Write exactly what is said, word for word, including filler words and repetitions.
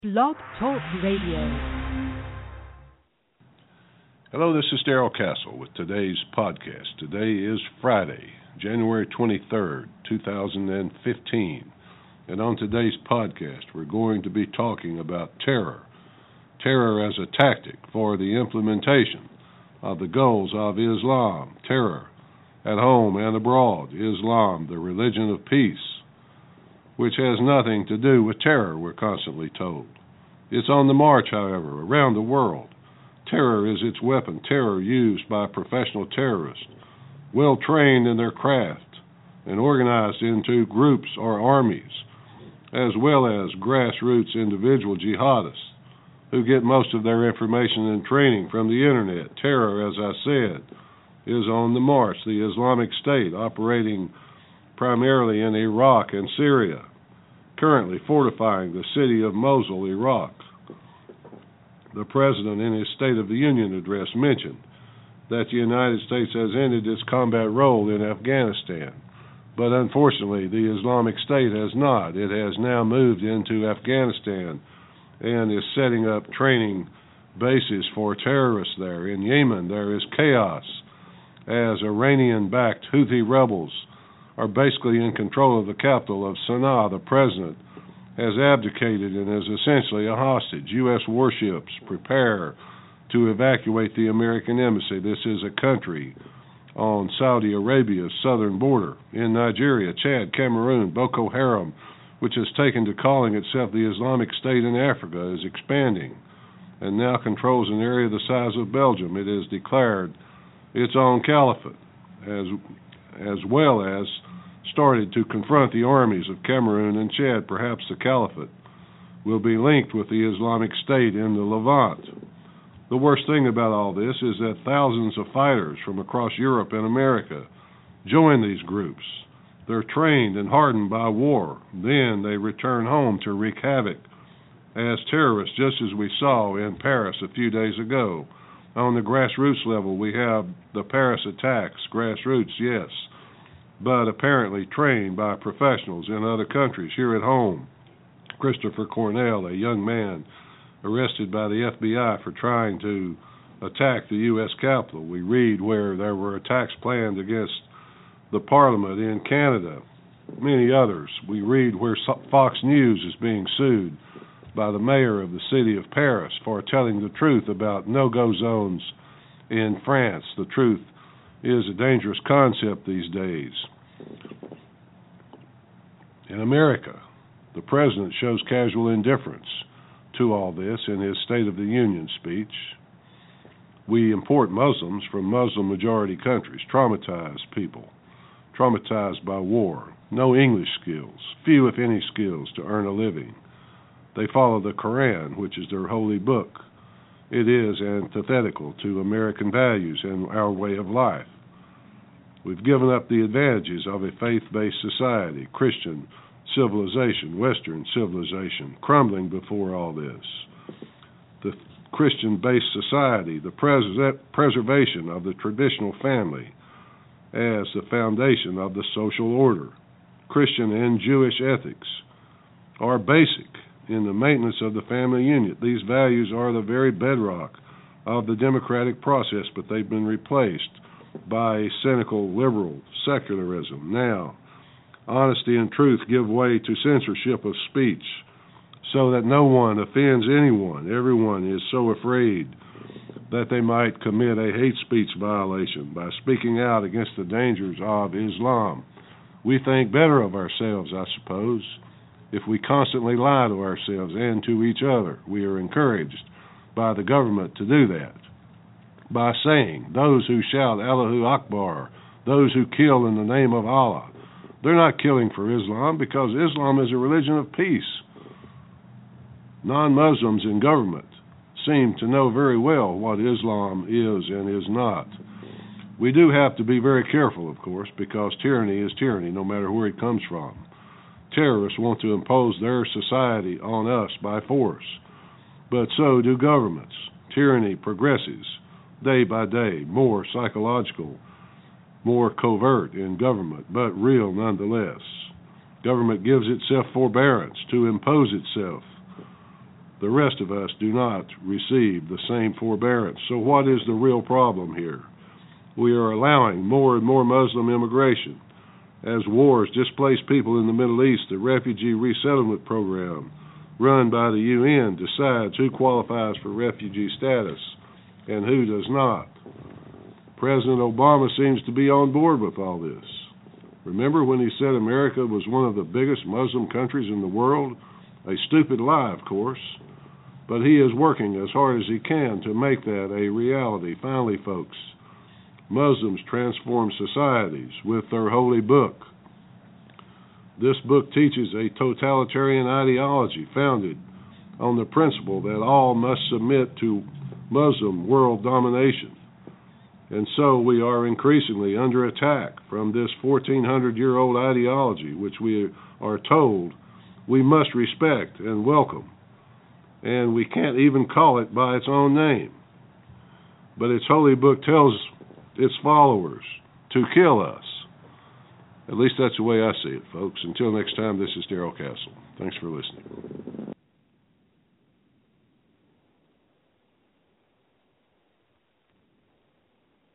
Blog Talk Radio. Hello, this is Darrell Castle with today's podcast. Today is Friday, January twenty-third, two thousand fifteen. And on today's podcast, we're going to be talking about terror. Terror as a tactic for the implementation of the goals of Islam. Terror at home and abroad. Islam, the religion of peace, which has nothing to do with terror, we're constantly told. It's on the march, however, around the world. Terror is its weapon, terror used by professional terrorists, well trained in their craft and organized into groups or armies, as well as grassroots individual jihadists who get most of their information and training from the internet. Terror, as I said, is on the march. The Islamic State operating primarily in Iraq and Syria, currently fortifying the city of Mosul, Iraq. The President, in his State of the Union address, mentioned that the United States has ended its combat role in Afghanistan. But unfortunately, the Islamic State has not. It has now moved into Afghanistan and is setting up training bases for terrorists there. In Yemen, there is chaos as Iranian-backed Houthi rebels are basically in control of the capital of Sana'a. The president has abdicated and is essentially a hostage. U S warships prepare to evacuate the American embassy. This is a country on Saudi Arabia's southern border. In Nigeria, Chad, Cameroon, Boko Haram, which has taken to calling itself the Islamic State in Africa, is expanding and now controls an area the size of Belgium. It has declared its own caliphate, as as well as started to confront the armies of Cameroon and Chad. Perhaps the caliphate will be linked with the Islamic State in the Levant. The worst thing about all this is that thousands of fighters from across Europe and America join these groups. They're trained and hardened by war. Then they return home to wreak havoc as terrorists, just as we saw in Paris a few days ago. On the grassroots level, we have the Paris attacks. Grassroots, yes, but apparently trained by professionals in other countries. Here at home, Christopher Cornell, a young man arrested by the F B I for trying to attack the U S Capitol. We read where there were attacks planned against the Parliament in Canada, many others. We read where Fox News is being sued by the mayor of the city of Paris for telling the truth about no-go zones in France. The truth is a dangerous concept these days. In America, the president shows casual indifference to all this in his State of the Union speech. We import Muslims from Muslim-majority countries, traumatized people, traumatized by war, no English skills, few if any skills to earn a living. They follow the Quran, which is their holy book. It is antithetical to American values and our way of life. We've given up the advantages of a faith-based society, Christian civilization, Western civilization, crumbling before all this. The Christian-based society, the pres- preservation of the traditional family as the foundation of the social order. Christian and Jewish ethics are basic in the maintenance of the family unit. These values are the very bedrock of the democratic process, but they've been replaced by cynical liberal secularism. Now, honesty and truth give way to censorship of speech so that no one offends anyone. Everyone is so afraid that they might commit a hate speech violation by speaking out against the dangers of Islam. We think better of ourselves, I suppose, if we constantly lie to ourselves and to each other. We are encouraged by the government to do that by saying, those who shout Allahu Akbar, those who kill in the name of Allah, they're not killing for Islam because Islam is a religion of peace. Non-Muslims in government seem to know very well what Islam is and is not. We do have to be very careful, of course, because tyranny is tyranny, no matter where it comes from. Terrorists want to impose their society on us by force, but so do governments. Tyranny progresses day by day, more psychological, more covert in government, but real nonetheless. Government gives itself forbearance to impose itself the rest of us do not receive the same forbearance. So what is the real problem here? We are allowing more and more Muslim immigration. As wars displace people in the Middle East, the refugee resettlement program run by the U N decides who qualifies for refugee status and who does not. President Obama seems to be on board with all this. Remember when he said America was one of the biggest Muslim countries in the world? A stupid lie, of course. But he is working as hard as he can to make that a reality. Finally, folks, Muslims transform societies with their holy book. This book teaches a totalitarian ideology founded on the principle that all must submit to Muslim world domination. And so we are increasingly under attack from this fourteen hundred year old ideology, which we are told we must respect and welcome. And we can't even call it by its own name. But its holy book tells its followers to kill us. At least that's the way I see it, folks. Until next time, this is Darrell Castle. Thanks for listening.